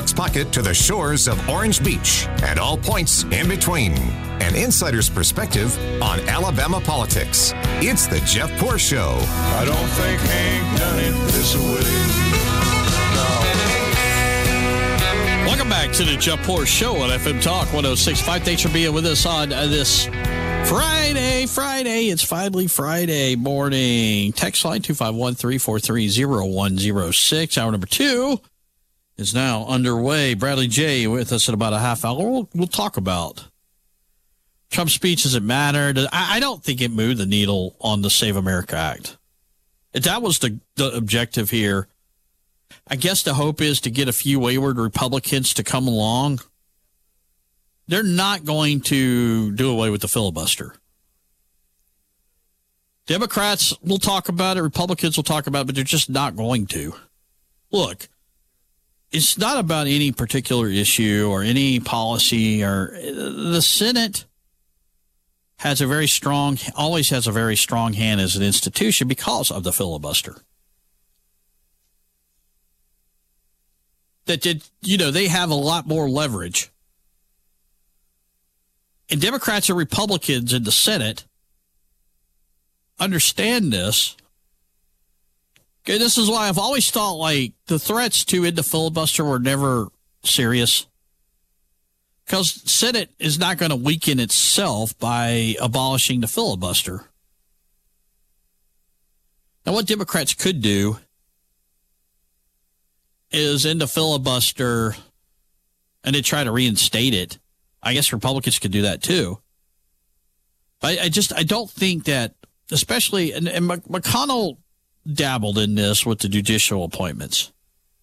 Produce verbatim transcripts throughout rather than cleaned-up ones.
Jack's Pocket to the shores of Orange Beach and all points in between. An insider's perspective on Alabama politics. It's the Jeff Poor Show. I don't think Hank done it this way. No. Welcome back to the Jeff Poor Show on F M Talk one oh six point five. Thanks for being with us on uh, this Friday. Friday. It's finally Friday morning. Text line two five one, three four three, zero one zero six. Hour number two is now underway. Bradley J. with us in about a half hour. We'll, we'll talk about Trump's speech. Does it matter? I, I don't think it moved the needle on the Save America Act. If that was the, the objective here, I guess the hope is to get a few wayward Republicans to come along. They're not going to do away with the filibuster. Democrats will talk about it. Republicans will talk about it, but they're just not going to. Look, it's not about any particular issue or any policy. Or the Senate has a very strong, always has a very strong hand as an institution because of the filibuster. That did, you know, they have a lot more leverage. And Democrats and Republicans in the Senate understand this. Okay, this is why I've always thought, like, the threats to end the filibuster were never serious. Because the Senate is not going to weaken itself by abolishing the filibuster. Now, what Democrats could do is end the filibuster and then try to reinstate it. I guess Republicans could do that too. But I, I just, I don't think that, especially, and, and McConnell dabbled in this with the judicial appointments.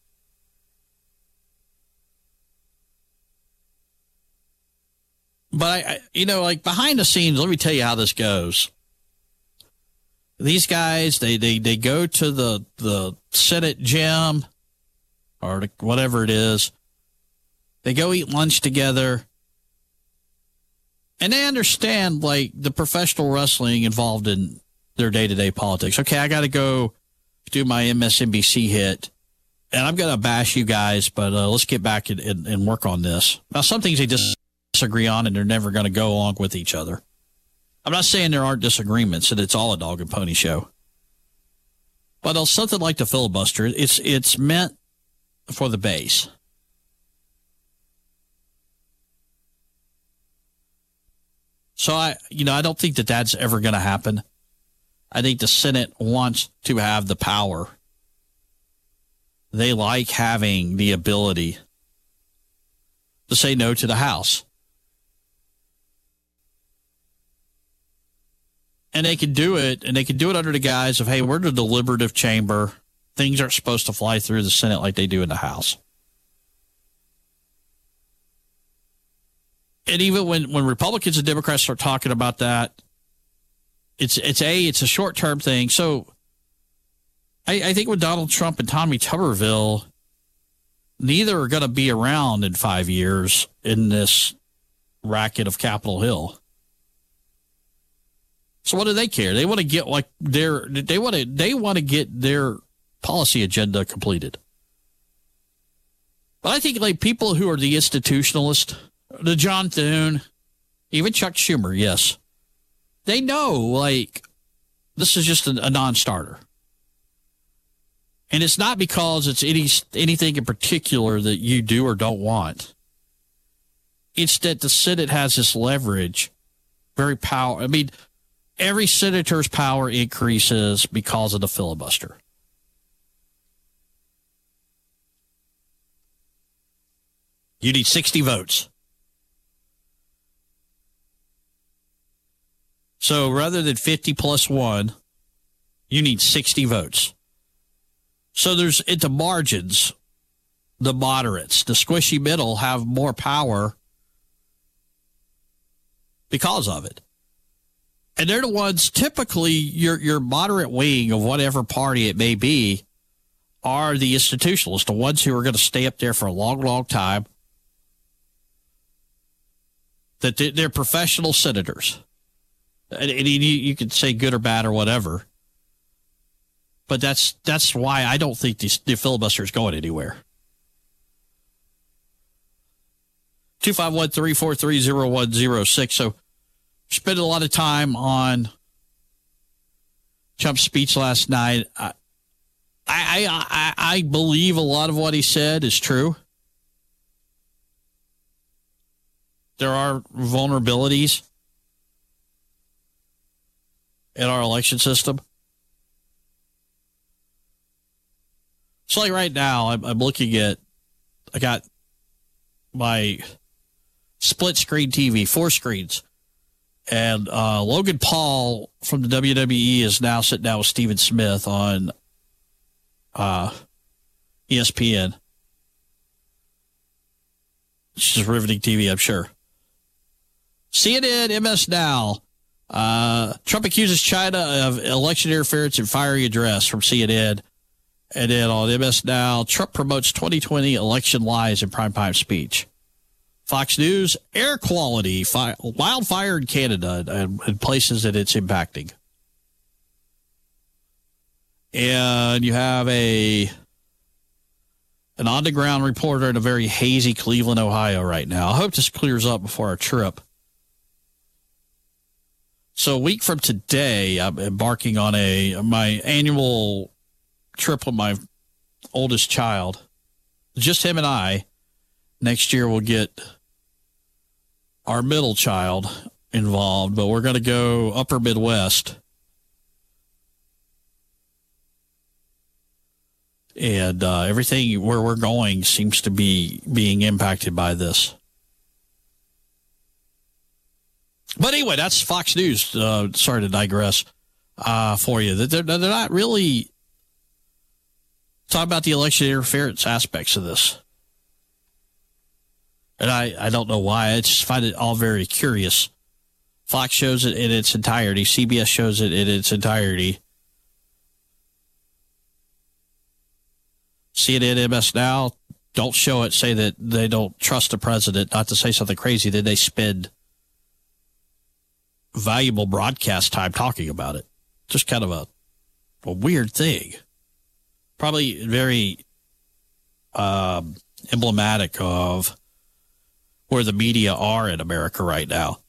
But, I, I, you know, like behind the scenes, let me tell you how this goes. These guys, they, they, they go to the, the Senate gym or the, whatever it is. They go eat lunch together. And they understand, like, the professional wrestling involved in their day-to-day politics. Okay, I got to go do my M S N B C hit, and I'm going to bash you guys, but uh, let's get back and, and, and work on this. Now, some things they disagree on, and they're never going to go along with each other. I'm not saying there aren't disagreements, and it's all a dog and pony show. But something like the filibuster, it's it's meant for the base. So, I, you know, I don't think that that's ever going to happen. I think the Senate wants to have the power. They like having the ability to say no to the House. And they can do it, and they can do it under the guise of, hey, we're the deliberative chamber. Things aren't supposed to fly through the Senate like they do in the House. And even when, when Republicans and Democrats start talking about that, it's it's a it's a short term thing. So I, I think with Donald Trump and Tommy Tuberville, neither are going to be around in five years in this racket of Capitol Hill. So what do they care? They want to get like their they want to they want to get their policy agenda completed. But I think like people who are the institutionalists, the John Thune, even Chuck Schumer, yes. They know, like, this is just a, a non-starter. And it's not because it's any anything in particular that you do or don't want. It's that the Senate has this leverage, very power. I mean, every senator's power increases because of the filibuster. You need sixty votes. So rather than fifty plus one, you need sixty votes. So there's, at the margins, the moderates, the squishy middle have more power because of it. And they're the ones, typically, your your moderate wing of whatever party it may be, are the institutionalists, the ones who are going to stay up there for a long, long time. That they're professional senators. And you can say good or bad or whatever. But that's that's why I don't think the, the filibuster is going anywhere. two five one, three four three, zero one zero six. So spent a lot of time on Trump's speech last night. I, I, I, I believe a lot of what he said is true. There are vulnerabilities in our election system. So like right now, I'm, I'm looking at, I got my split screen T V, four screens. And uh, Logan Paul from the W W E is now sitting down with Steven Smith on uh, E S P N. It's just riveting T V, I'm sure. C N N, M S Now. Uh, Trump accuses China of election interference and fiery address from C N N. And then on M S Now, Trump promotes twenty twenty election lies in primetime speech. Fox News, air quality, fi- wildfire in Canada and, and places that it's impacting. And you have a an on-the-ground reporter in a very hazy Cleveland, Ohio right now. I hope this clears up before our trip. So a week from today, I'm embarking on a my annual trip with my oldest child. Just him and I. Next year we'll get our middle child involved, but we're going to go upper Midwest. And uh, everything where we're going seems to be being impacted by this. But anyway, that's Fox News. Uh, sorry to digress uh, for you. They're, they're not really talking about the election interference aspects of this. And I, I don't know why. I just find it all very curious. Fox shows it in its entirety. C B S shows it in its entirety. C N N, M S Now don't show it, say that they don't trust the president, not to say something crazy. Then they spend valuable broadcast time talking about it. Just kind of a, a weird thing. Probably very um, emblematic of where the media are in America right now.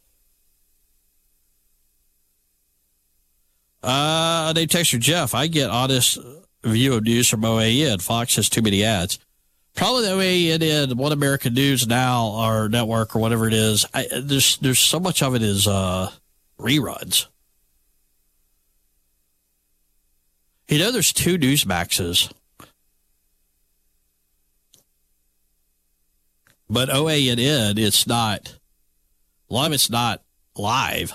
Uh, they texted Jeff, I get honest view of news from O A N. Fox has too many ads. Probably the O A N and One American News Now, or network, or whatever it is. I, there's there's so much of it is uh, reruns. You know, there's two Newsmaxes. But O A N N, it's not, a lot of it's not live.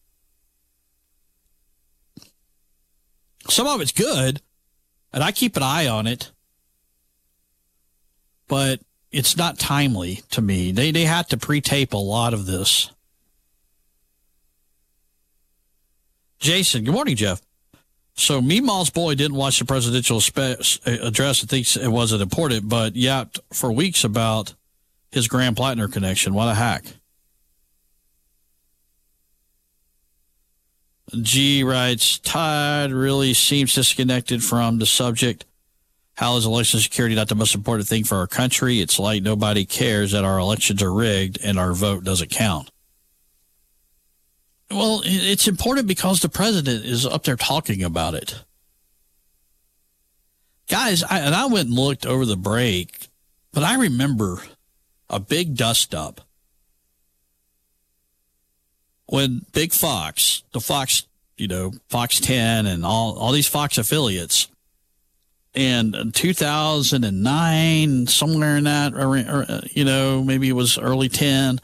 Some of it's good, and I keep an eye on it, but it's not timely to me. They they had to pre-tape a lot of this. Jason, good morning, Jeff. So Meemaw's boy didn't watch the presidential spe- address and thinks it wasn't important, but yapped for weeks about his Graham Plattner connection. What a hack. G writes, Todd really seems disconnected from the subject. How is election security not the most important thing for our country? It's like nobody cares that our elections are rigged and our vote doesn't count. Well, it's important because the president is up there talking about it. Guys, I, and I went and looked over the break, but I remember a big dust-up when Big Fox, the Fox, you know, Fox ten and all, all these Fox affiliates, and in two thousand nine, somewhere in that, or, or, you know, maybe it was early ten.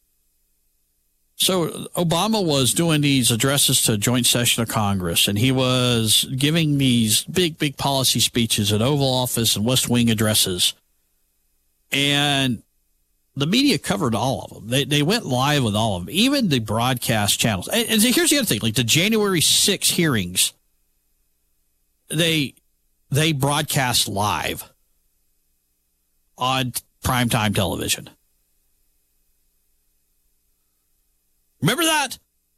So Obama was doing these addresses to a joint session of Congress, and he was giving these big, big policy speeches at Oval Office and West Wing addresses. And the media covered all of them. They they went live with all of them, even the broadcast channels. And, and here's the other thing, like the January sixth hearings, they they broadcast live on primetime television. Remember that?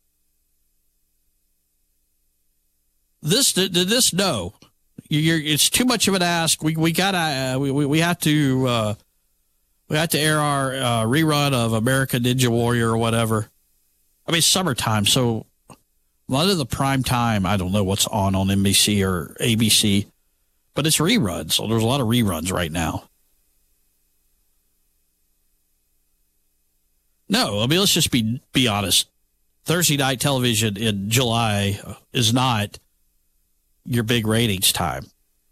This did this no. You're, it's too much of an ask. We we gotta uh, we we have to. Uh, We have to air our uh, rerun of American Ninja Warrior or whatever. I mean, it's summertime, so a lot of the prime time, I don't know what's on on N B C or A B C, but it's reruns. So there's a lot of reruns right now. No, I mean, let's just be be honest. Thursday night television in July is not your big ratings time.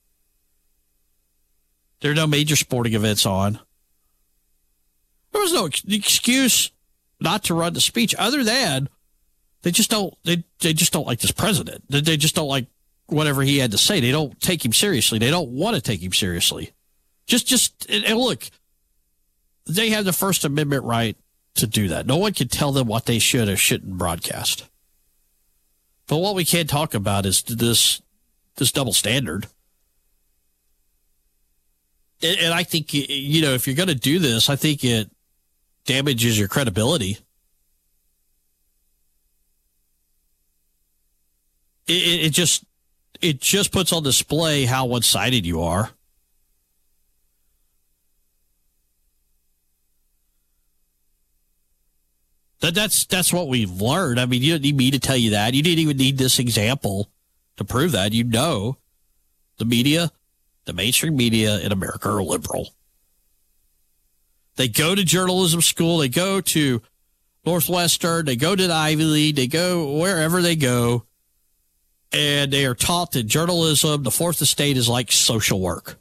There are no major sporting events on. There was no ex- excuse not to run the speech other than they just don't they, they just don't like this president. They, they just don't like whatever he had to say. They don't take him seriously. They don't want to take him seriously. Just just and, and look, they have the First Amendment right to do that. No one can tell them what they should or shouldn't broadcast. But what we can't talk about is this this double standard. And, and I think, you know, if you're going to do this, I think it damages your credibility. It, it, it just it just puts on display how one-sided you are. That that's that's what we've learned. I mean, you don't need me to tell you that. You didn't even need this example to prove that. You know, the media, the mainstream media in America are liberal. They go to journalism school. They go to Northwestern. They go to the Ivy League. They go wherever they go. And they are taught that journalism, the fourth estate, is like social work.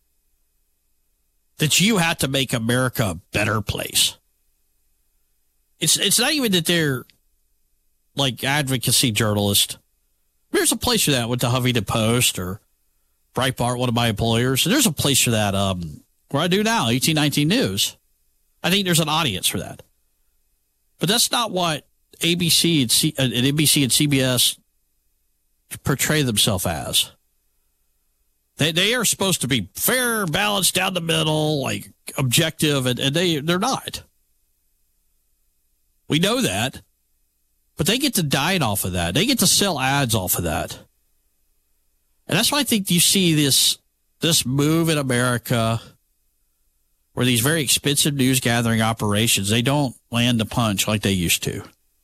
That you have to make America a better place. It's it's not even that they're like advocacy journalists. There's a place for that with the Huffington Post or Breitbart, one of my employers. There's a place for that um, where I do now, eighteen nineteen News. I think there's an audience for that. But that's not what A B C and, C, and N B C and C B S portray themselves as. They they are supposed to be fair, balanced, down the middle, like objective, and, and they, they're not. We know that. But they get to dine off of that. They get to sell ads off of that. And that's why I think you see this this move in America where these very expensive news gathering operations, they don't land the punch like they used to.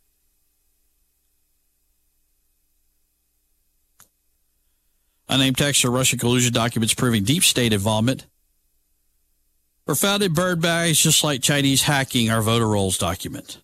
Unnamed texter, Russian collusion documents proving deep state involvement were found in bird bags, just like Chinese hacking our voter rolls document.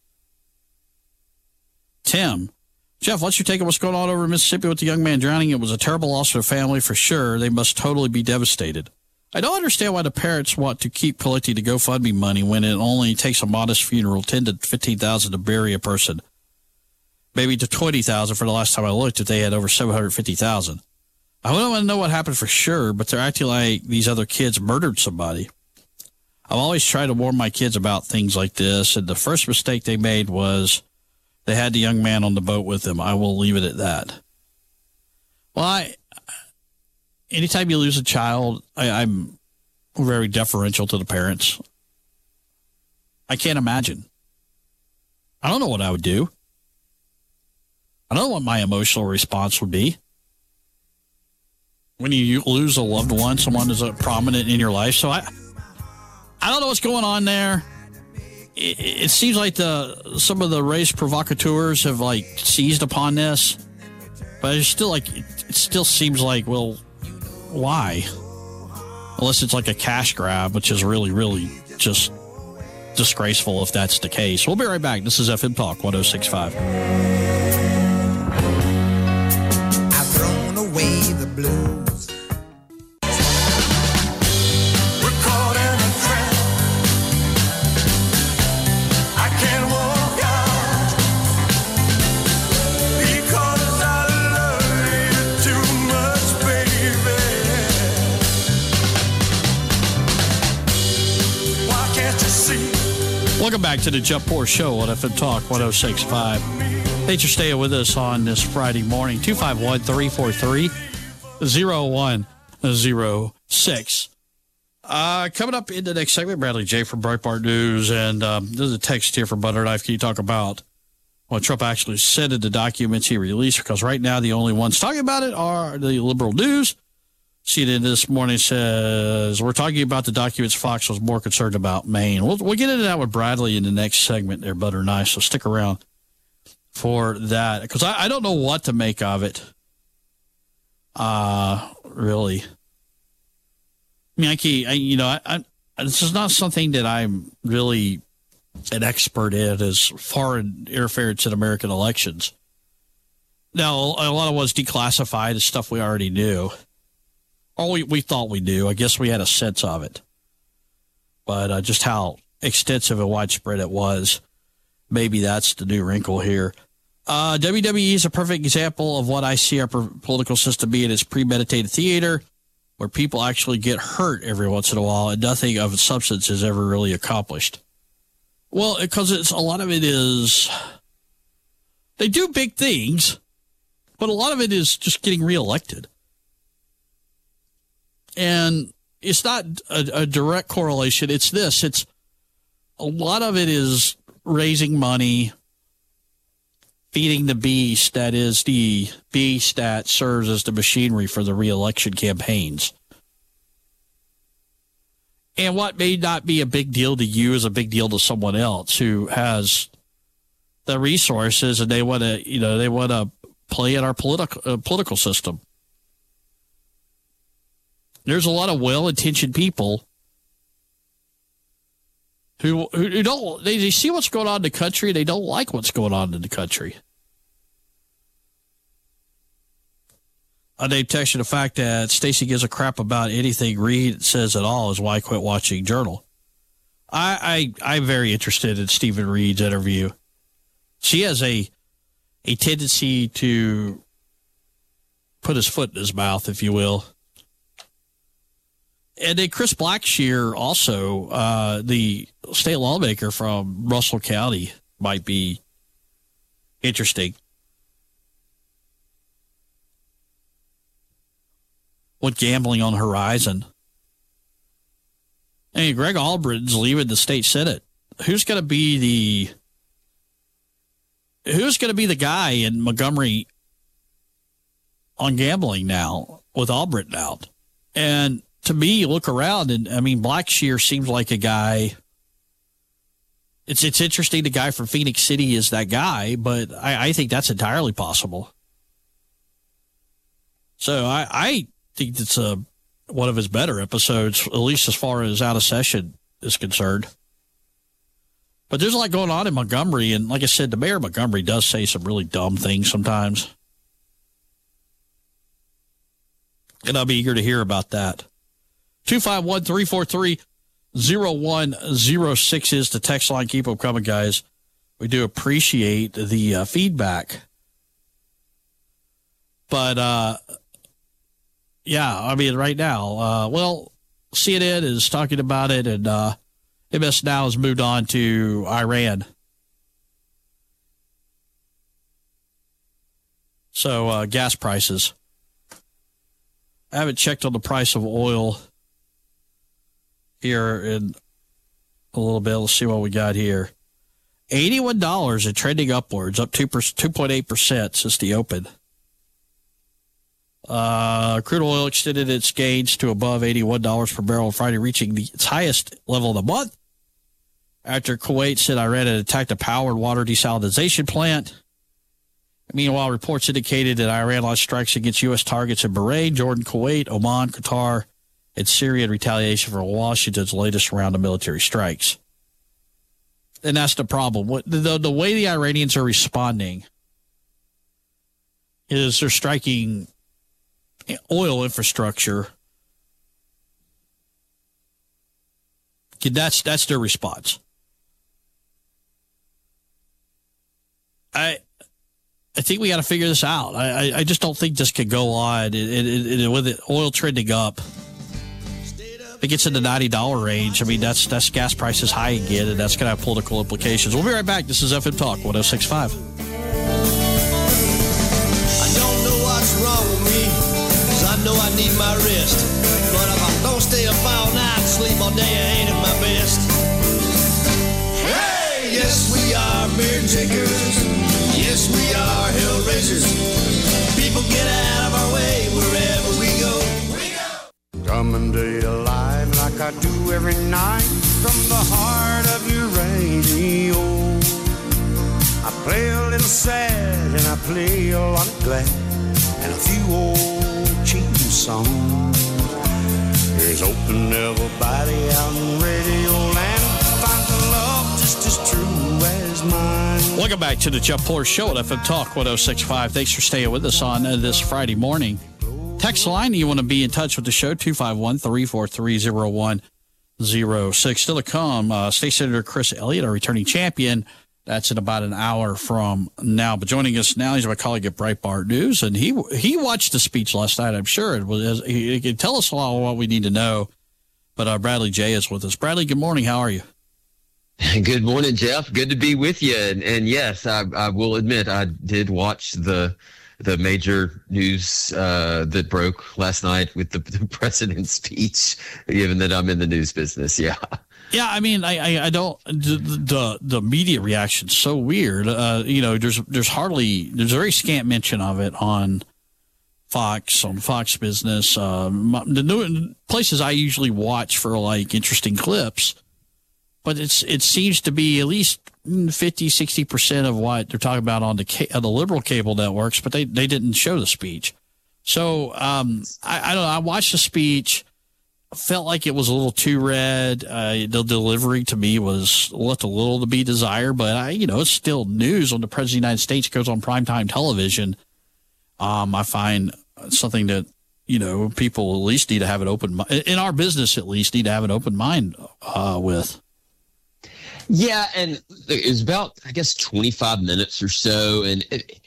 Tim, Jeff, what's your take on what's going on over in Mississippi with the young man drowning? It was a terrible loss for the family for sure. They must totally be devastated. I don't understand why the parents want to keep collecting the GoFundMe money when it only takes a modest funeral, ten to fifteen thousand to bury a person, maybe to twenty thousand for the last time I looked if they had over seven hundred fifty thousand. I don't want to know what happened for sure, but they're acting like these other kids murdered somebody. I've always tried to warn my kids about things like this, and the first mistake they made was they had the young man on the boat with them. I will leave it at that. Well, I, anytime you lose a child, I, I'm very deferential to the parents. I can't imagine. I don't know what I would do. I don't know what my emotional response would be. When you lose a loved one, someone is a prominent in your life. So I, I don't know what's going on there. It, it seems like the some of the race provocateurs have like seized upon this, but it's still like it, it still seems like, well, why? Unless it's like a cash grab, which is really, really just disgraceful if that's the case. We'll be right back. This is F M Talk one oh six point five. I've thrown away the blues. Welcome back to the Jeff Poor Show on F M Talk one oh six point five. Thanks for staying with us on this Friday morning. two five one, three four three, oh one oh six. Uh, coming up in the next segment, Bradley J. from Breitbart News. And um, there's a text here from Butter Knife. Can you talk about what Trump actually said in the documents he released? Because right now the only ones talking about it are the liberal news. C N N this morning says, we're talking about the documents Fox was more concerned about Maine. We'll, we'll get into that with Bradley in the next segment there, Butter Nice, so stick around for that, because I, I don't know what to make of it, uh, really. I mean, I, can't, I you know, I, I, this is not something that I'm really an expert in as foreign interference in American elections. Now, a lot of it was declassified as stuff we already knew. Or we, we thought we knew. I guess we had a sense of it. But uh, just how extensive and widespread it was, maybe that's the new wrinkle here. Uh, W W E is a perfect example of what I see our political system being as premeditated theater, where people actually get hurt every once in a while and nothing of substance is ever really accomplished. Well, because it's a lot of it is, they do big things, but a lot of it is just getting reelected. And it's not a, a direct correlation. It's this. It's a lot of it is raising money, feeding the beast that is the beast that serves as the machinery for the reelection campaigns. And what may not be a big deal to you is a big deal to someone else who has the resources and they want to, you know, they want to play in our political uh, political system. There's a lot of well-intentioned people who who don't they, they see what's going on in the country and they don't like what's going on in the country. Uh, they texted the fact that Stacey gives a crap about anything Reed says at all is why I quit watching Journal. I, I I'm very interested in Stephen Reed's interview. She has a a tendency to put his foot in his mouth, if you will. And then Chris Blackshear, also, uh, the state lawmaker from Russell County, might be interesting. With gambling on the horizon. And Greg Albritton's leaving the state Senate. Who's going to be the who's going to be the guy in Montgomery on gambling now with Albritton out? And to me, you look around, and I mean, Blackshear seems like a guy. It's it's interesting. The guy from Phoenix City is that guy, but I, I think that's entirely possible. So I, I think it's a one of his better episodes, at least as far as out of session is concerned. But there's a lot going on in Montgomery, and like I said, the mayor of Montgomery does say some really dumb things sometimes. And I'll be eager to hear about that. two five one, three four three, zero one zero six is the text line. Keep them coming, guys. We do appreciate the uh, feedback. But, uh, yeah, I mean, right now, uh, well, C N N is talking about it, and uh, M S Now has moved on to Iran. So, uh, gas prices. I haven't checked on the price of oil here in a little bit. Let's see what we got here. eighty-one dollars and trending upwards, up two point eight percent since the open. Uh, crude oil extended its gains to above eighty-one dollars per barrel on Friday, reaching the, its highest level of the month after Kuwait said Iran had attacked a power and water desalination plant. Meanwhile, reports indicated that Iran launched strikes against U S targets in Bahrain, Jordan, Kuwait, Oman, Qatar, and Syria in retaliation for Washington's latest round of military strikes. And that's the problem. What, the, the way the Iranians are responding is they're striking oil infrastructure. That's that's their response. I I think we got to figure this out. I, I I just don't think this could go on. It, it, it, with it, oil trending up, if it gets in the ninety dollars range, I mean, that's that's gas prices high again, and that's going to have political implications. We'll be right back. This is F M Talk one oh six point five. I don't know what's wrong with me, 'cause I know I need my rest. But if I don't stay up all night, sleep all day, I ain't at my best. Hey, yes, we are beer drinkers. Yes, we are hell raisers. People get out of our way wherever we go. We go. coming to you live like I do every night from the heart of your radio. I play a little sad and I play a lot of glad and a few old cheating songs. Here's hoping everybody out in radio land finds the love just as true as mine. Welcome back to the Jeff Poor Show at F M Talk one oh six point five. Thanks for staying with us on uh, this Friday morning. Text line, you want to be in touch with the show, two five one, three four three, zero one zero six. Still to come, uh, State Senator Chris Elliott, our returning champion. That's in about an hour from now. But joining us now, he's my colleague at Breitbart News, and he he watched the speech last night. I'm sure it was. He, he can tell us a lot of what we need to know. But uh, Bradley Jay is with us. Bradley, good morning. How are you? Good morning, Jeff. Good to be with you. And, and yes, I, I will admit I did watch the the major news uh, that broke last night with the, the president's speech, given that I'm in the news business. Yeah. Yeah, I mean, I, I, I don't the, the the media reaction's so weird. Uh, you know, there's there's hardly there's a very scant mention of it on Fox, on Fox Business. Um, the new places I usually watch for like interesting clips, but it's it seems to be at least fifty, sixty percent of what they're talking about on the on the liberal cable networks, but they, they didn't show the speech. So um, I, I don't know. I watched the speech. Felt like it was a little too red. Uh, the delivery to me was left a little to be desired, but I, you know, it's still news when the president of the United States goes on primetime television. Um, I find something that, you know, people at least need to have an open, in our business at least, need to have an open mind uh, with. Yeah, and it was about, I guess, twenty-five minutes or so, and it,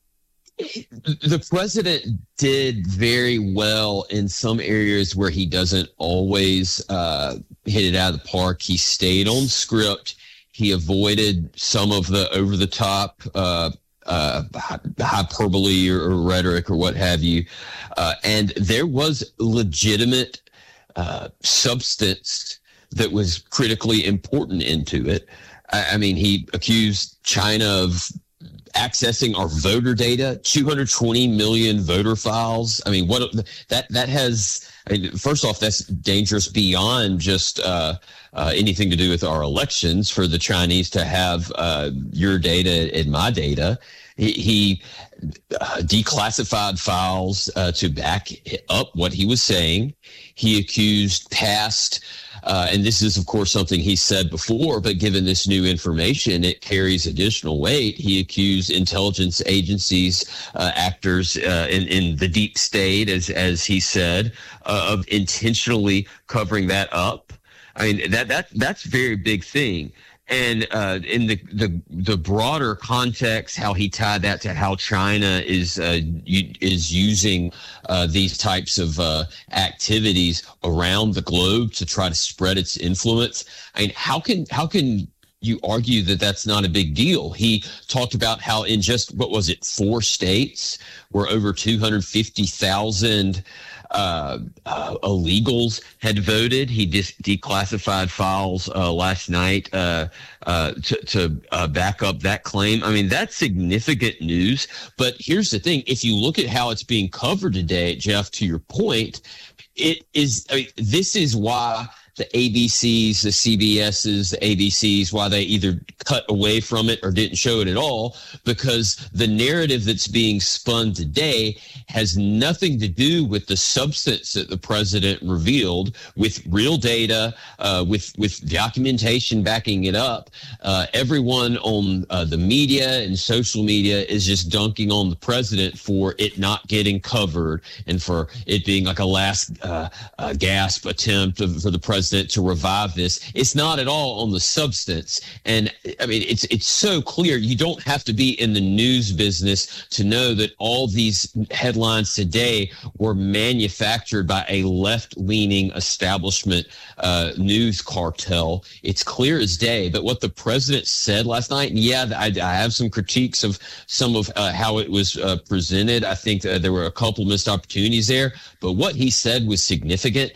the president did very well in some areas where he doesn't always uh, hit it out of the park. He stayed on script. He avoided some of the over-the-top uh, uh, hyperbole or, or rhetoric or what have you. Uh, and there was legitimate uh, substance that was critically important into it. I, I mean, he accused China of accessing our voter data, two hundred twenty million voter files. I mean, what that that has. I mean, first off, that's dangerous beyond just uh, uh, anything to do with our elections. For the Chinese to have uh, your data and my data, he, he uh, declassified files uh, to back up what he was saying. He accused past. Uh, and this is, of course, something he said before, but given this new information, it carries additional weight. He accused intelligence agencies, uh, actors uh, in, in the deep state, as as he said, uh, of intentionally covering that up. I mean, that that that's a very big thing. And uh, in the, the the broader context, how he tied that to how China is uh, u- is using uh, these types of uh, activities around the globe to try to spread its influence. I mean, how can how can you argue that that's not a big deal? He talked about how in just, what was it, four states where over two hundred fifty thousand Uh, uh, illegals had voted. He dis- declassified files uh, last night uh, uh, to, to uh, back up that claim. I mean, that's significant news. But here's the thing. If you look at how it's being covered today, Jeff, to your point, it is, I mean, this is why the A B Cs, the C B Ss, the A B Cs, why they either cut away from it or didn't show it at all, because the narrative that's being spun today has nothing to do with the substance that the president revealed, with real data, uh, with with documentation backing it up. Uh, everyone on uh, the media and social media is just dunking on the president for it not getting covered and for it being like a last uh, uh, gasp attempt of, for the president to revive this. It's not at all on the substance. And I mean, it's it's so clear. You don't have to be in the news business to know that all these headlines today were manufactured by a left-leaning establishment uh, news cartel. It's clear as day. But what the president said last night, and yeah, I, I have some critiques of some of uh, how it was uh, presented. I think uh, there were a couple missed opportunities there. But what he said was significant, and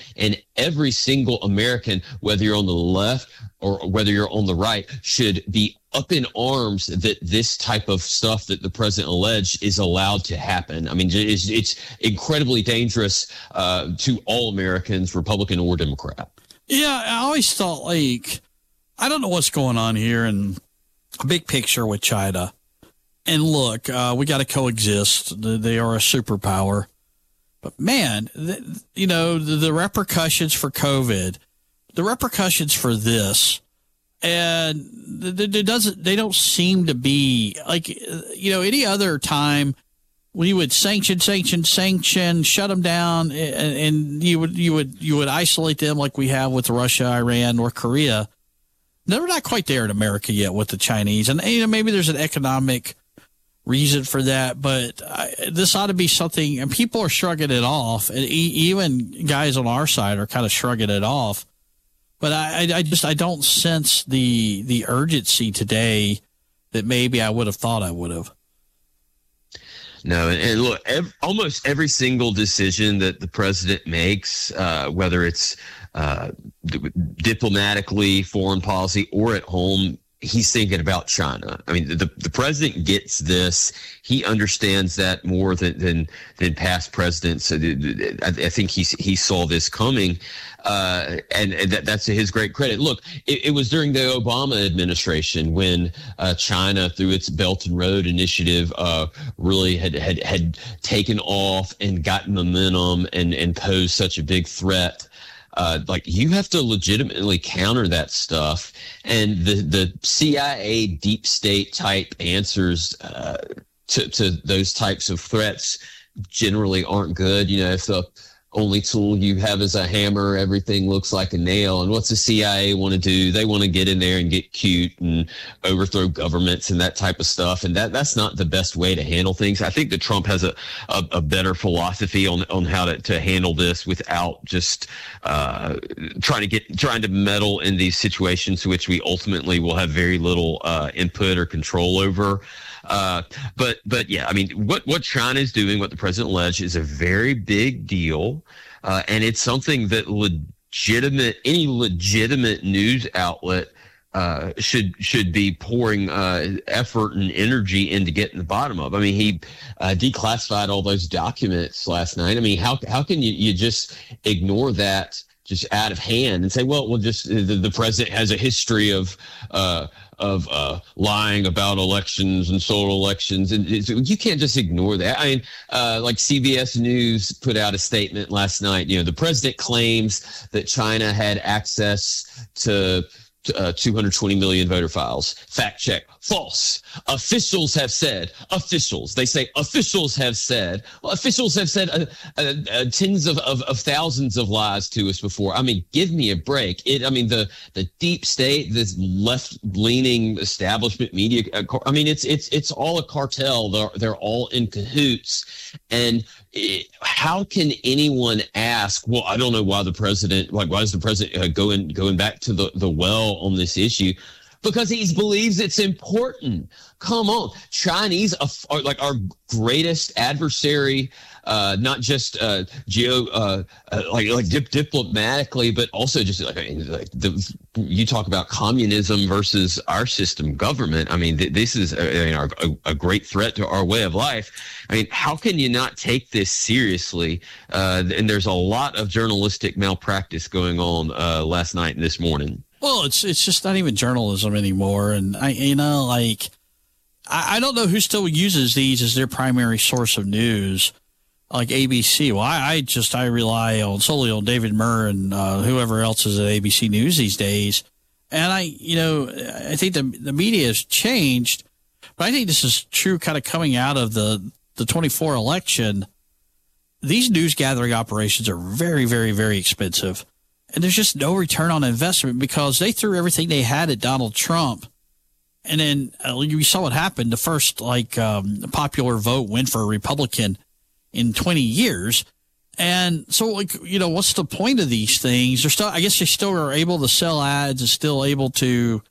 every single American, whether you're on the left or whether you're on the right, should be up in arms that this type of stuff that the president alleged is allowed to happen. I mean, it's, it's incredibly dangerous uh, to all Americans, Republican or Democrat. Yeah, I always thought, like, I don't know what's going on here in a big picture with China. And look, uh, we got to coexist. They are a superpower. But, man, the, you know, the, the repercussions for COVID, the repercussions for this, and it doesn't, they don't seem to be like, you know, any other time we would sanction, sanction, sanction, shut them down, and, and you would, you would, you would isolate them like we have with Russia, Iran, North Korea. No, we're not quite there in America yet with the Chinese. And, you know, maybe there's an economic reason for that, but I, this ought to be something, and people are shrugging it off. And e- even guys on our side are kind of shrugging it off. But I, I just I don't sense the the urgency today that maybe I would have thought I would have. No, and, and look, ev- almost every single decision that the president makes, uh, whether it's uh, d- diplomatically, foreign policy, or at home, he's thinking about China. I mean, the the president gets this. He understands that more than than, than past presidents. I, I think he he saw this coming, uh, and, and that, that's to his great credit. Look, it, it was during the Obama administration when uh, China, through its Belt and Road Initiative, uh, really had, had had taken off and gotten momentum and and posed such a big threat. Uh, like, you have to legitimately counter that stuff. And the, the C I A deep state type answers uh, to, to those types of threats generally aren't good. You know, if the only tool you have is a hammer, everything looks like a nail. And what's the C I A want to do? They want to get in there and get cute and overthrow governments and that type of stuff. And that that's not the best way to handle things. I think that Trump has a, a, a better philosophy on, on how to, to handle this without just uh, trying to get trying to meddle in these situations, which we ultimately will have very little uh, input or control over. Uh, but but yeah, I mean, what, what China is doing, what the president alleged, is a very big deal. Uh, and it's something that legitimate, any legitimate news outlet uh, should should be pouring uh, effort and energy into getting the bottom of. I mean, he uh, declassified all those documents last night. I mean, how how can you, you just ignore that just out of hand and say, well, well, just the, the president has a history of uh, of uh, lying about elections and stolen elections, and you can't just ignore that. I mean, uh, like C B S News put out a statement last night. You know, the president claims that China had access to Uh, two hundred twenty million voter files. Fact check. False. Officials have said. Officials. They say officials have said. Well, officials have said uh, uh, uh, tens of, of, of thousands of lies to us before. I mean, give me a break. It. I mean, the the deep state, this left-leaning establishment media. Uh, I mean, it's it's it's all a cartel. They're they're all in cahoots. And it, how can anyone ask? Well, I don't know why the president. Like, why is the president uh, going going back to the the well on this issue? Because he believes it's important. Come on. Chinese are like our greatest adversary, uh, not just uh, geo, uh, uh, like like dip, diplomatically, but also just like, I mean, like the, you talk about communism versus our system government. I mean, th- this is I mean, our, a, a great threat to our way of life. I mean, how can you not take this seriously? Uh, and there's a lot of journalistic malpractice going on uh, last night and this morning. Well, it's it's just not even journalism anymore. And, I you know, like, I, I don't know who still uses these as their primary source of news, like A B C. Well, I, I just I rely on solely on David Murr and uh, whoever else is at A B C News these days. And, I, you know, I think the, the media has changed. But I think this is true kind of coming out of the, the twenty-four election. These news gathering operations are very, very, very expensive. And there's just no return on investment because they threw everything they had at Donald Trump. And then uh, we saw what happened. The first, like, um, popular vote went for a Republican in twenty years. And so, like, you know, what's the point of these things? They're still, I guess they still are able to sell ads and still able to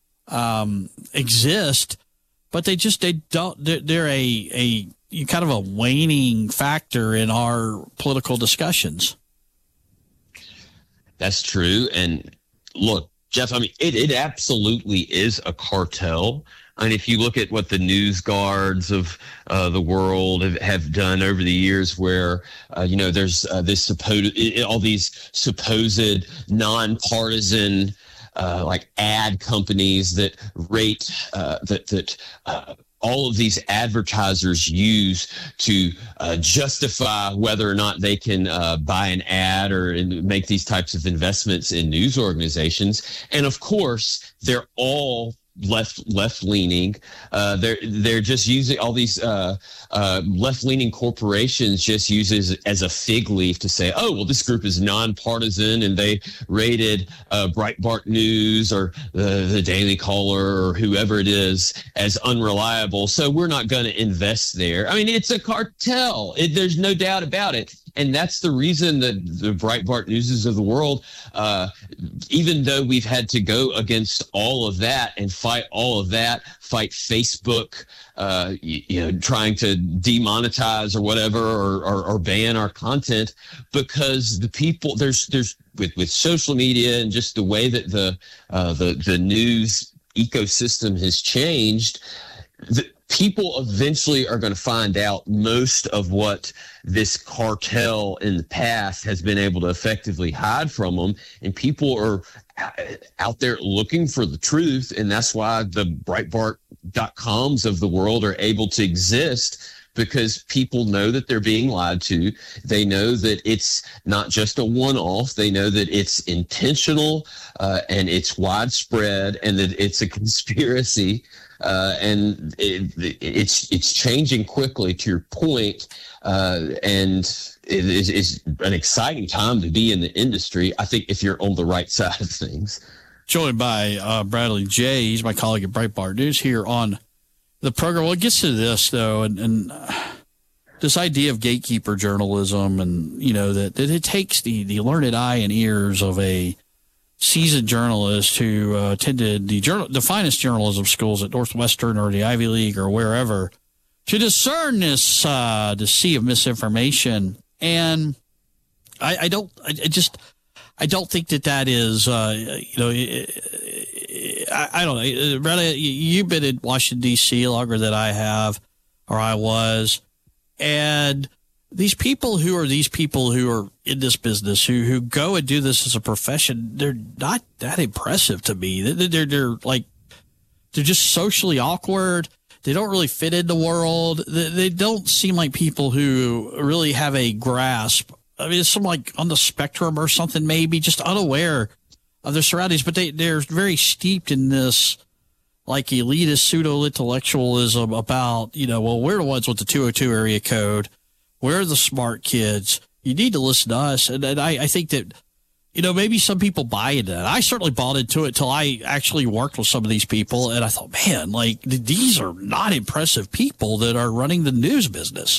um, exist, but they just, they don't, they're, they're a, a kind of a waning factor in our political discussions. That's true. And look, Jeff, I mean, it, it absolutely is a cartel. I mean, if you look at what the news guards of uh, the world have, have done over the years, where, uh, you know, there's uh, this supposed, all these supposed nonpartisan uh, like ad companies that rate uh, that, that, uh, all of these advertisers use to uh, justify whether or not they can uh, buy an ad or in, make these types of investments in news organizations. And of course, they're all left left leaning. Uh, they're they're just using all these uh, uh, left leaning corporations just uses as a fig leaf to say, oh well, this group is nonpartisan and they rated uh, Breitbart News or the, the Daily Caller or whoever it is as unreliable, so we're not going to invest there. I mean, it's a cartel. It, there's no doubt about it. And that's the reason that the Breitbart Newses of the world, uh, even though we've had to go against all of that and fight all of that, fight Facebook, uh, you, you know, trying to demonetize or whatever, or, or, or ban our content, because the people there's there's with, with social media and just the way that the uh, the the news ecosystem has changed. The, people eventually are going to find out most of what this cartel in the past has been able to effectively hide from them. And people are out there looking for the truth. And that's why the Breitbart dot coms of the world are able to exist, because people know that they're being lied to. They know that it's not just a one-off. They know that it's intentional uh, and it's widespread and that it's a conspiracy. Uh, and it, it's it's changing quickly, to your point, uh, and it is it's an exciting time to be in the industry, I think, if you're on the right side of things. Joined by uh, Bradley Jay. He's my colleague at Breitbart News here on the program. Well, it gets to this, though, and, and uh, this idea of gatekeeper journalism, and, you know, that, that it takes the, the learned eye and ears of a seasoned journalist who uh, attended the journal, the finest journalism schools at Northwestern or the Ivy League or wherever, to discern this uh, the sea of misinformation. And I, I don't, I, I just, I don't think that that is, uh, you know, I, I don't know. Brad, you've been in Washington D C longer than I have, or I was, and these people who are these people who are in this business, who, who go and do this as a profession, they're not that impressive to me. They're, they're, they're like, they're just socially awkward. They don't really fit in the world. They, they don't seem like people who really have a grasp. I mean, it's some like on the spectrum or something, maybe just unaware of their surroundings, but they, they're very steeped in this like elitist pseudo-intellectualism about, you know, well, we're the ones with the two oh two area code. We're the smart kids. You need to listen to us. And, and I, I think that, you know, maybe some people buy into that. I certainly bought into it till I actually worked with some of these people. And I thought, man, like these are not impressive people that are running the news business.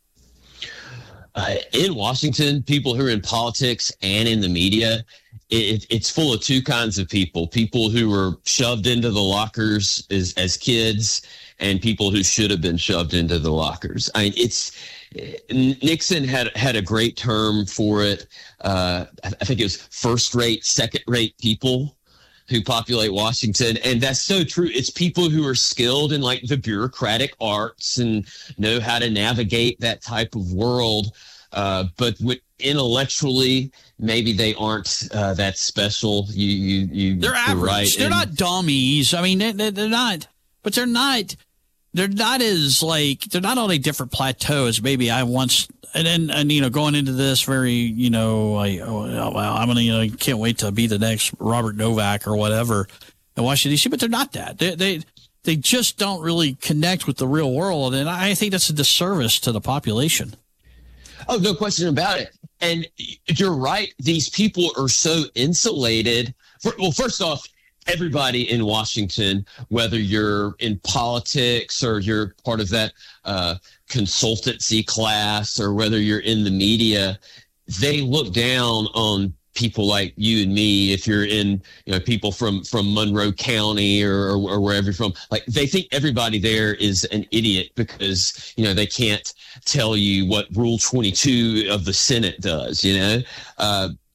Uh, in Washington, people who are in politics and in the media, it, it's full of two kinds of people: people who were shoved into the lockers as, as kids, and people who should have been shoved into the lockers. I mean, it's Nixon had had a great term for it. Uh, I think it was first-rate, second-rate people who populate Washington, and that's so true. It's people who are skilled in like the bureaucratic arts and know how to navigate that type of world, uh, but with intellectually, maybe they aren't uh, that special. You, you, you. They're average. Right. They're and, not dummies. I mean, they, they're not, but they're not. They're not as like they're not on a different plateau as maybe I once. And then, and, you know, going into this very, you know, I, oh, well, I'm going to, you know, can't wait to be the next Robert Novak or whatever in Washington, D C, but they're not that. They, they, they just don't really connect with the real world. And I think that's a disservice to the population. Oh, no question about it. And you're right. These people are so insulated. For, well, first off, everybody in Washington, whether you're in politics or you're part of that uh, consultancy class or whether you're in the media, they look down on people like you and me. If you're in, you know, people from, from Monroe County or, or, or wherever you're from, like they think everybody there is an idiot because, you know, they can't tell you what Rule twenty-two of the Senate does, you know. Uh,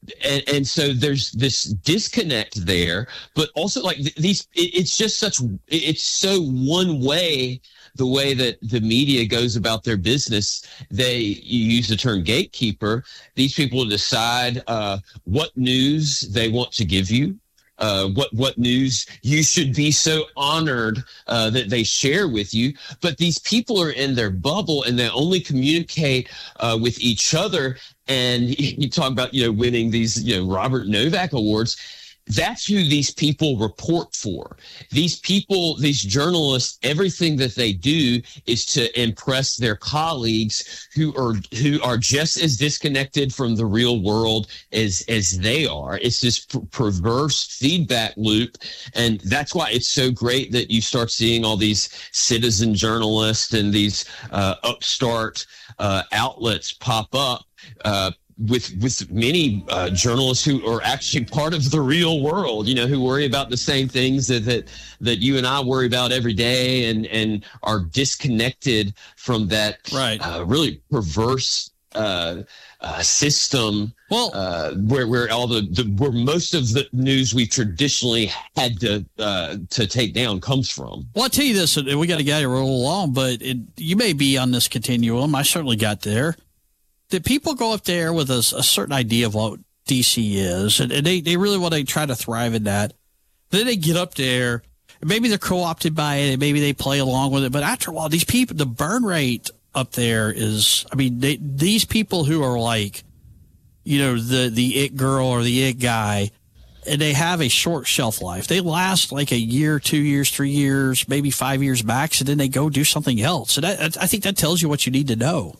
and, and so there's this disconnect there, but also like th- these, it, it's just such, it's so one way, the way that the media goes about their business. They, you use the term gatekeeper. These people decide uh, what news they want to give you. Uh, what what news you should be so honored uh, that they share with you. But these people are in their bubble and they only communicate uh, with each other. And you talk about, you know, winning these, you know, Robert Novak awards. That's who these people report for. These people, these journalists, everything that they do is to impress their colleagues who are who are just as disconnected from the real world as as they are. It's this p- perverse feedback loop, and that's why it's so great that you start seeing all these citizen journalists and these uh, upstart uh, outlets pop up. Uh, with with many uh, journalists who are actually part of the real world, you know, who worry about the same things that that, that you and I worry about every day, and, and are disconnected from that right. uh, really perverse uh, uh, system. Well, uh, where where all the, the where most of the news we traditionally had to uh, to take down comes from. Well, I'll tell you this, we got to get it roll along, but it, you may be on this continuum. I certainly got there. That people go up there with a, a certain idea of what D C is, and, and they, they really want to try to thrive in that. Then they get up there, and maybe they're co-opted by it, and maybe they play along with it. But after a while, these people, the burn rate up there is, I mean, they, these people who are like, you know, the, the it girl or the it guy, and they have a short shelf life. They last like a year, two years, three years, maybe five years max, and then they go do something else. And that, I think that tells you what you need to know.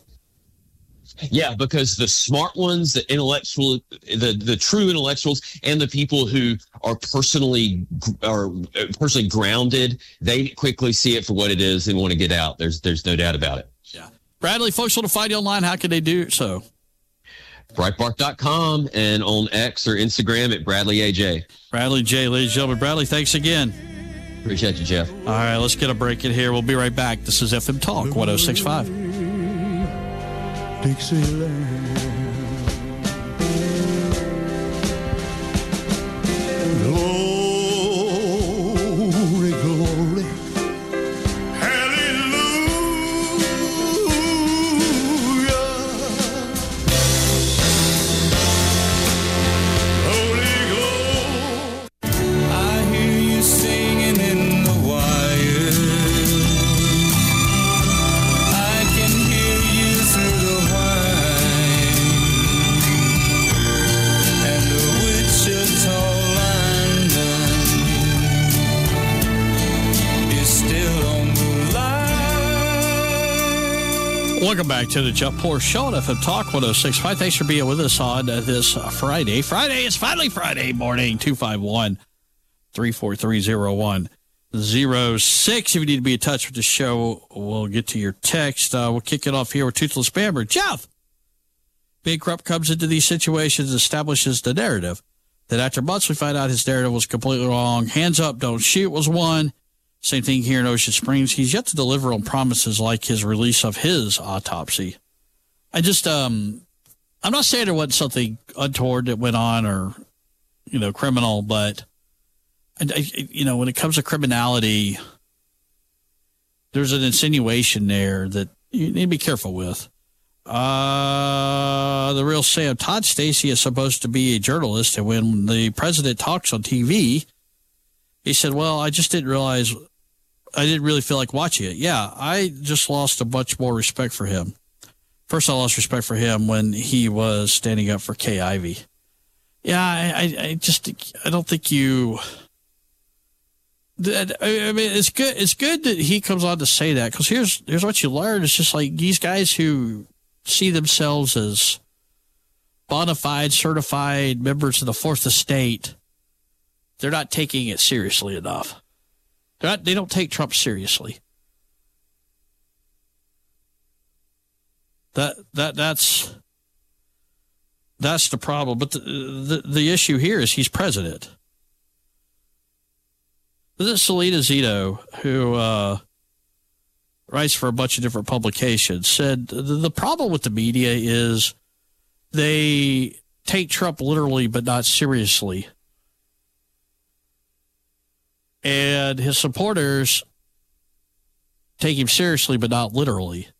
Yeah, because the smart ones, the intellectual, the, the true intellectuals, and the people who are personally are personally grounded, they quickly see it for what it is and want to get out. There's there's no doubt about it. Yeah, Bradley, folks want to find you online. How can they do so? Breitbart dot com and on X or Instagram at Bradley A J. Bradley J, ladies and gentlemen. Bradley, thanks again. Appreciate you, Jeff. All right, let's get a break in here. We'll be right back. This is F M Talk one oh six point five. Dixieland. Glory, glory, hallelujah. Holy glory. I hear you singing in the wire. I can hear you through the Welcome back to the Jeff Poor Show at F M Talk one oh six point five. Thanks for being with us on uh, this uh, Friday. Friday is finally Friday morning. two five one, three four three, oh one oh six. If you need to be in touch with the show, we'll get to your text. Uh, we'll kick it off here with Toothless Bamber. Jeff! Big Corrupt comes into these situations, establishes the narrative that after months we find out his narrative was completely wrong. Hands up, don't shoot was one. Same thing here in Ocean Springs. He's yet to deliver on promises like his release of his autopsy. I just, um, I'm not saying there wasn't something untoward that went on or, you know, criminal, but, I, I, you know, when it comes to criminality, there's an insinuation there that you need to be careful with. Uh, the real Sam, Todd Stacey is supposed to be a journalist, and when the president talks on T V, he said, well, I just didn't realize, I didn't really feel like watching it. Yeah, I just lost a much more respect for him. First, I lost respect for him when he was standing up for Kay Ivey. Yeah, I, I just, I don't think you, I mean, it's good, it's good that he comes on to say that, because here's, here's what you learn. It's just like these guys who see themselves as bona fide, certified members of the Fourth Estate, they're not taking it seriously enough. They're not, they don't take Trump seriously. That that that's that's the problem. But the the, the issue here is he's president. This is Selena Zito, who uh, writes for a bunch of different publications, said the, the problem with the media is they take Trump literally but not seriously. And his supporters take him seriously but not literally.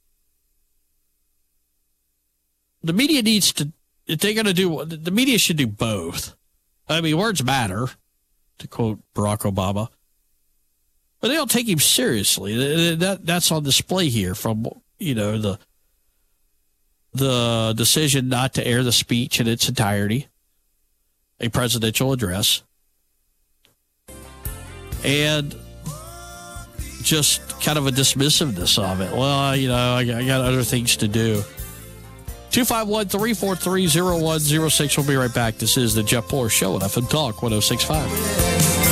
The media needs to, if they're going to do, the media should do both. I mean, words matter, to quote Barack Obama. But they don't take him seriously. That That's on display here from, you know, the the decision not to air the speech in its entirety, a presidential address, and just kind of a dismissiveness of it. Well, you know, I, I got other things to do. two five one, three four three, zero one zero six. We'll be right back. This is the Jeff Poor Show at F M Talk one oh six point five.